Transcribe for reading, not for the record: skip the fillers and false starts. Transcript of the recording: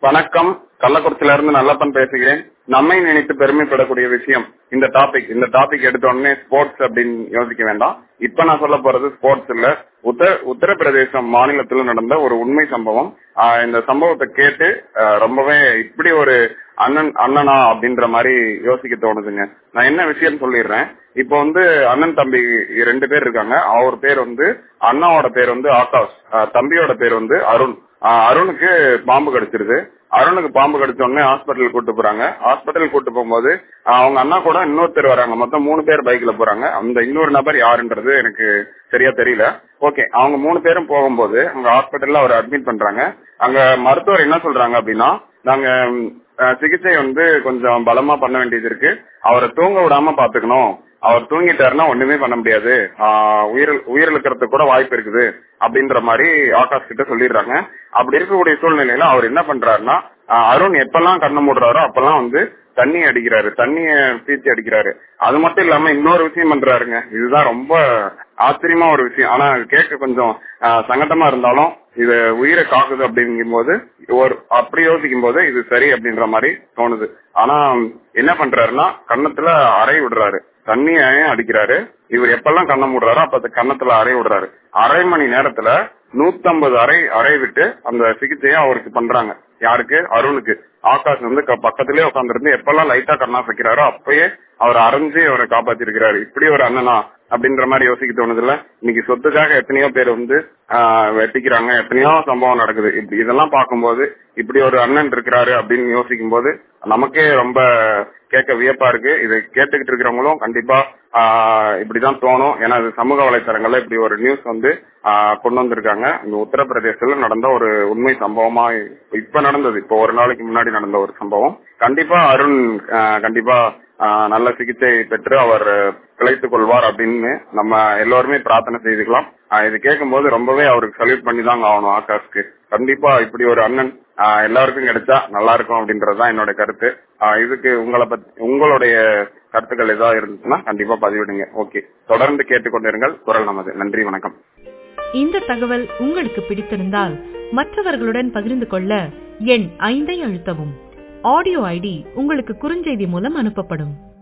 வணக்கம். கள்ளக்குறிச்சியில இருந்து நல்லப்பன் பேசுகிறேன். நம்மை நினைத்து பெருமைப்படக்கூடிய விஷயம் இந்த டாபிக் எடுத்த உடனே ஸ்போர்ட்ஸ் அப்படின்னு யோசிக்க வேண்டாம். இப்ப நான் சொல்ல போறது ஸ்போர்ட்ஸ் இல்ல, உத்தரப்பிரதேசம் மாநிலத்தில் நடந்த ஒரு உண்மை சம்பவம். இந்த சம்பவத்தை கேட்டு ரொம்பவே இப்படி ஒரு அண்ணனா அப்படின்ற மாதிரி யோசிக்க தோணுதுங்க. நான் என்ன விஷயம் சொல்லிடுறேன். இப்போ அண்ணன் தம்பி 2 பேர் இருக்காங்க. அவர் பேர் அண்ணாவோட பேர் ஆகாஷ், தம்பியோட பேர் அருண். அருணுக்கு பாம்பு கடிச்சிருது. அருணுக்கு பாம்பு கடிச்ச உடனே ஹாஸ்பிட்டல் கூட்டு போறாங்க. ஹாஸ்பிட்டல் கூட்டு போகும்போது அவங்க அண்ணா கூட இன்னொருத்தர் வராங்க. மொத்தம் 3 பேர் பைக்ல போறாங்க. அந்த இன்னொரு நபர் யாருன்றது எனக்கு சரியா தெரியல. ஓகே, அவங்க 3 பேரும் போகும்போது அங்க ஹாஸ்பிட்டல்ல அவர் அட்மிட் பண்றாங்க. அங்க மருத்துவர் என்ன சொல்றாங்க அப்படின்னா, நாங்க சிகிச்சை கொஞ்சம் பலமா பண்ண வேண்டியது இருக்கு, அவரை தூங்க விடாம பாத்துக்கணும், அவர் தூங்கிட்டாருன்னா ஒண்ணுமே பண்ண முடியாது, உயிரிழக்கிறதுக்கு கூட வாய்ப்பு இருக்குது அப்படின்ற மாதிரி ஆகாஷ் கிட்ட சொல்லிடுறாங்க. அப்படி இருக்கக்கூடிய சூழ்நிலையில அவர் என்ன பண்றாருன்னா, அருண் எப்பெல்லாம் கண்ணை மூடுறாரோ அப்பெல்லாம் தண்ணி அடிக்கிறாரு, தண்ணிய பீச்சி அடிக்கிறாரு. அது மட்டும் இல்லாம இன்னொரு விஷயம் பண்றாருங்க. இதுதான் ரொம்ப ஆச்சரியமா ஒரு விஷயம். ஆனா கேட்க கொஞ்சம் சங்கடமா இருந்தாலும் இது உயிரை காக்குது அப்படிங்கும் போது அப்படி யோசிக்கும் போது இது சரி அப்படின்ற மாதிரி தோணுது. ஆனா என்ன பண்றாருன்னா, கன்னத்துல அறை விடுறாரு, தண்ணியையும் அடிக்கிறாரு. இவர் எப்பெல்லாம் கண்ணை மூடுறாரோ அப்ப கன்னத்துல அறை விடுறாரு. அரை மணி நேரத்துல 150 அறை விட்டு அந்த சிகிச்சையை அவருக்கு பண்றாங்க. யாருக்கு? அருணுக்கு. ஆகாஷ் பக்கத்திலேயே உட்காந்துருந்து எப்பெல்லாம் லைட்டா கண்ணா வைக்கிறாரோ அப்பயே அவர் அரைஞ்சு அவரை காப்பாத்திருக்கிறாரு. இப்படி ஒரு அண்ணனா அப்படின்ற மாதிரி யோசிக்க தோணுது இல்ல. இன்னைக்கு சொத்துக்காக எத்தனையோ பேர் வெட்டிக்கிறாங்க, எத்தனையோ சம்பவம் நடக்குது. இதெல்லாம் பார்க்கும்போது இப்படி ஒரு அண்ணன் இருக்கிறாரு அப்படின்னு யோசிக்கும் போது நமக்கே ரொம்ப கேட்க வியப்பா இருக்கு. இதை கேட்டுக்கிட்டு இருக்கிறவங்களும் கண்டிப்பா இப்படிதான் தோணும். ஏன்னா சமூக வலைத்தளங்கள்ல இப்படி ஒரு நியூஸ் கொண்டு வந்திருக்காங்க. இந்த உத்தரப்பிரதேசத்துல நடந்த ஒரு உண்மை சம்பவமா இப்ப நடந்தது, இப்போ ஒரு நாளைக்கு முன்னாடி நடந்த ஒரு சம்பவம். கண்டிப்பா அருண் கண்டிப்பா நல்ல சிகிச்சை பெற்று அவர் பிழைத்துக் கொள்வார் அப்படின்னு நம்ம எல்லோருமே பிரார்த்தனை செய்துக்கலாம். இது கேட்கும் போது ரொம்பவே அவருக்கு சல்யூட் பண்ணி தாங்க ஆகணும் ஆகாஷ்க்கு. கண்டிப்பா இப்படி ஒரு அண்ணன் எல்லாருக்கும் கிடைச்சா நல்லா இருக்கும் அப்படின்றதுதான் என்னோட கருத்து. இதுக்கு உங்களுடைய கருத்துக்கள் ஏதாவது இருந்துச்சுன்னா கண்டிப்பா பதிவிடுங்க. ஓகே, தொடர்ந்து கேட்டுக்கொண்டிருங்கள் குரல் நமது. நன்றி, வணக்கம். இந்த தகவல் உங்களுக்கு பிடித்திருந்தால் மற்றவர்களுடன் பகிர்ந்து கொள்ள எண் 5 அழுத்தவும். ஆடியோ ஐடி உங்களுக்கு குறுஞ்செய்தி மூலம் அனுப்பப்படும்.